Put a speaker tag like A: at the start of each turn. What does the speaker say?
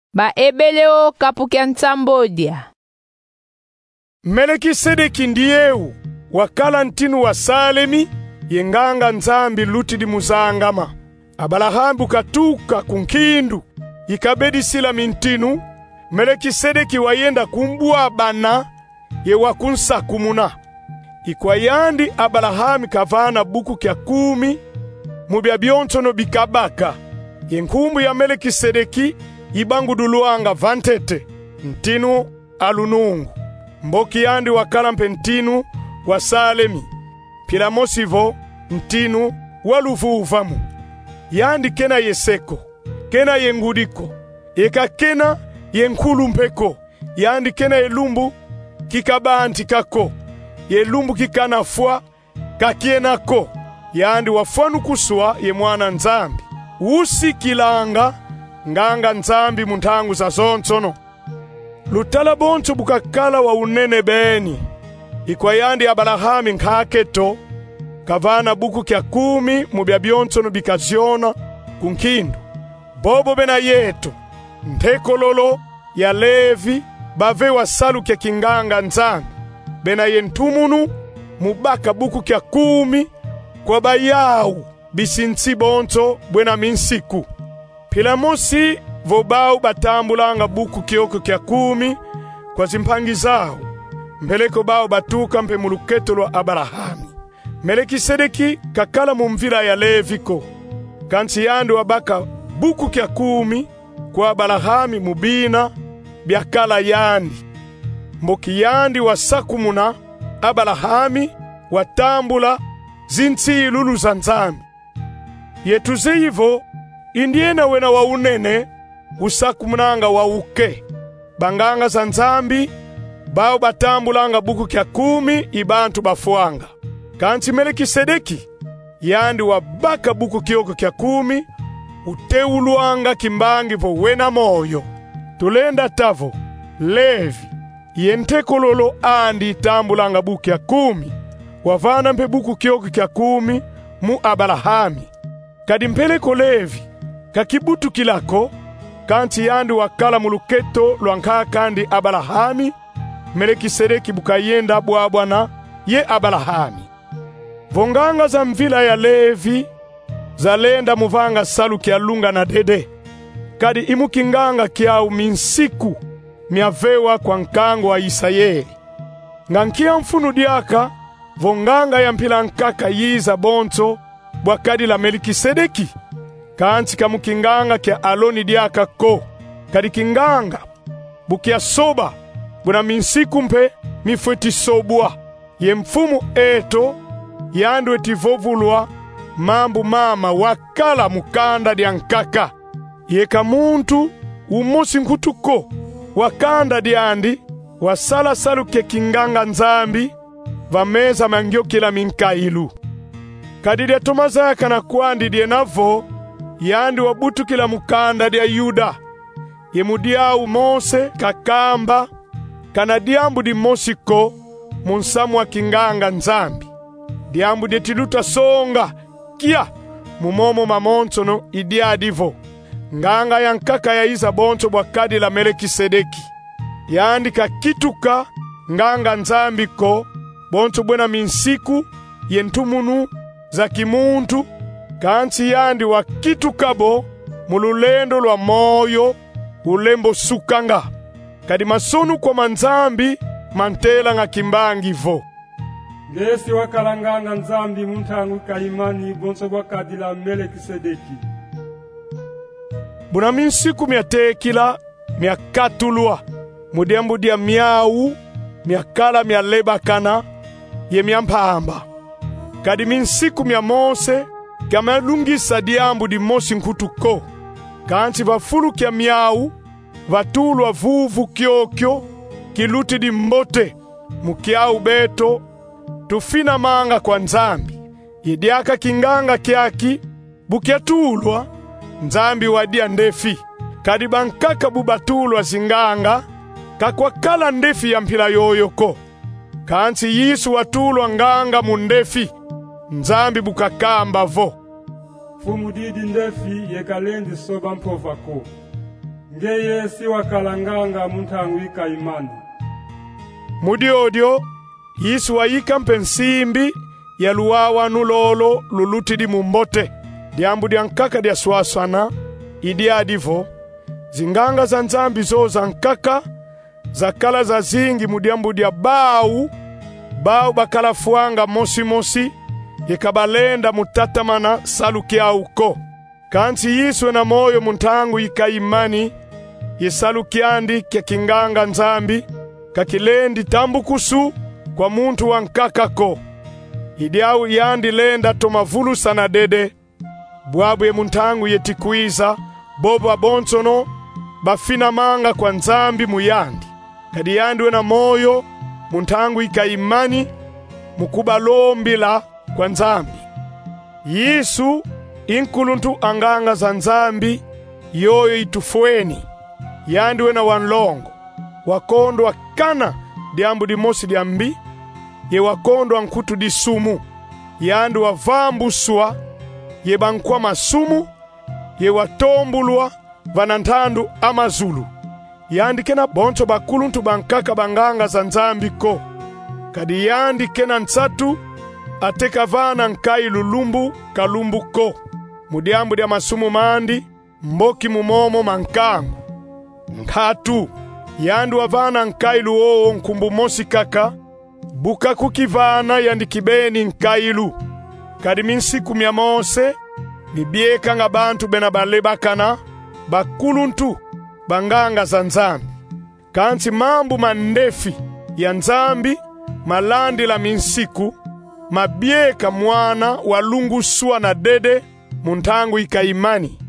A: Ba ebeleo kapukia ntambodia.
B: Melekisedeki ndiyewu wakala ntinu wa Salemi yenganga nzambi lutidi muzangama. Abalahambu katuka kunkindu ikabedi sila mintinu. Melekisedeki wayenda kumbua bana ye wakunsa kumuna. Ikwayandi Abalahami kavana buku kya 10 mubya byontono bikabaka. Yenkumbu ya Melekisedeki ibangu duluanga vantete ntinu alunungu. Mboki yandi wakala mpentinu wa Salemi. Pilamosivo ntinu waluvuvamu. Yandi kena yeseko, kena yengudiko, eka kena yenkulu mpeko. Yandi kena yelumbu kikabanti kako, yelumbu kikanafua kakienako. Yandi wafanu kusua ye mwana nzambi. Usi kilanga nganga nzambi muntangu za zonsono. Lutala bonto bukakala wa unene beni. Ikwayandi Abalahami nkaketo kavana buku kya 10 mubya byonsono bikaziona kunkindu. Bobo bena yeto ntekololo ya Levi bave wasalu kya kinganga nzambi. Bena yentumunu mubaka buku kya 10 kwa bayawu bisinsi bonto bwena minsiku. Pilamosi vobau batambulanga buku kioko kya 10 kwa zimpangi zao. Mbeleko bao batuka mpe muluketo lwa Abalahami. Melekisedeki kakala mumvila ya Leviko. Kansi yandi wabaka buku kya 10 kwa Abalahami mubina byakala yandi. Mboki yandi wasakumuna Abalahami watambula zinsi ilulu za nzambi. Yetuze hivo indiena wena wa unene usakumunanga wa uke. Banganga za nzambi bao batambulanga buku kya 10 ibantu bafuanga. Kansi Melekisedeki yandi wabaka buku kioko kya 10 uteuluanga kimbangi vo wena moyo. Tulenda tavo Levi yentekololo andi tambulanga buku kya 10 wavana mpe buku kioko kya 10 mu Abalahami. Kadi mpeleko Levi kakibutu kilako kanti yandi wakala muluketo lwanka kandi Abalahami. Melekisedeki bukayenda bwabwana ye Abalahami. Vonganga za mvila ya Levi zalenda muvanga salu kya lunga na dede. Kadi imukinganga kiau minsiku miavewa kwa nkango wa Isayeli. Ngankia mfunu diaka vonganga ya mpila nkaka yiza bonto bwakadi la Melekisedeki. Kanti kamukinganga kya Aloni diaka ko. Kadi kinganga bukia soba buna minsiku mpe mifweti sobwa. Ye mfumu eto yandu etivovulwa mambu mama wakala mukanda dia nkaka. Yeka muntu umosi nkutuko wakanda diandi wasala salu ke kinganga nzambi vameza mangyo kila minkailu. Kadide tomaza kana kwandi die navo yandi wabutu kila mukanda dia Yuda. Yemudiau Mose kakamba kana diambu di Mosiko munsamu wa kinganga nzambi. Diambu detiluta songa kia mumomo mamonsono idiadivo. Nganga ya nkaka ya iza bonto bwakadi la Melekisedeki. Yandi kakituka nganga nzambi ko bonto bwena minsiku yentumunu za kimuntu. Kansi yandi wakitukabo mululendo lwa moyo ulembo sukanga. Kadi masonu kwa manzambi mantela nga kimbangi vo.
C: Ngesi wakalanganga nzambi muntangu kaimani bonso wakadi la Melekisedeki.
B: Buna minsiku miatekila miakatulwa. Mudiambu dia miau miakala mialebakana ye miampamba. Kadi minsiku mia Mose kama lungisa diambu di Mosi nkutuko. Kansi vafulu kia miau vatulwa vuvu kiokyo kiluti di mbote mukiau beto tufina manga kwa nzambi. Yediaka kinganga kiaki bukiatulwa nzambi wadia ndefi. Kadi bankaka bubatulwa zinganga kakwakala ndefi ya mpila yoyoko. Kansi Yisu watulwa nganga mundefi nzambi bukakamba vo.
C: Fumu didi ndefi yekalendi soba mpovako. ngeye si wakalanganga muntangu ikaimani.
B: Mudiodio Yesu wayika mpensimbi ya luwawa nulolo lulutidi mumbote diambu diankaka dia swasana idi adivo zinganga za nzambi zo za nkaka zakala za zingi mudiambu dia bau bakala fuanga mosi yekabalenda mutatamana salukia uko kansi Yesu na moyo muntangu ikaimani yesalukiandi kya kinganga nzambi kakilendi tambukusu kwa muntu wankakako idiau yandi lenda tomavulu sana dede bwabu ye muntangu yetikwiza bobo abonsono bafina manga kwa nzambi muyandi kadi yandwe na moyo muntangu ikaimani mukubalombila kwa nzambi Yesu inkuluntu anganga za nzambi yoyo itufueni yandwe na wanlongo wakondo wakana diambu dimosi diambi ye wakondo ankutu disumu yandu wavambuswa ye bankwa masumu ye watombulwa vanantandu amazulu yandi kena boncho bakuluntu bankaka banganga za nzambi ko kadi yandi kena nsatu ateka vana nkai lulumbu kalumbu ko mudiambu dia masumu mandi mboki mumomo mankangu nkatu yandu wavana nkailu oo nkumbu mosi kaka buka kukivana yandi kibeni nkailu kadi minsiku mya mose nibieka nga bantu bena balebakana bakuluntu banganga za nzambi kansi mambu mandefi ya nzambi malandi la minsiku mabieka mwana walungusua na dede muntangu ikaimani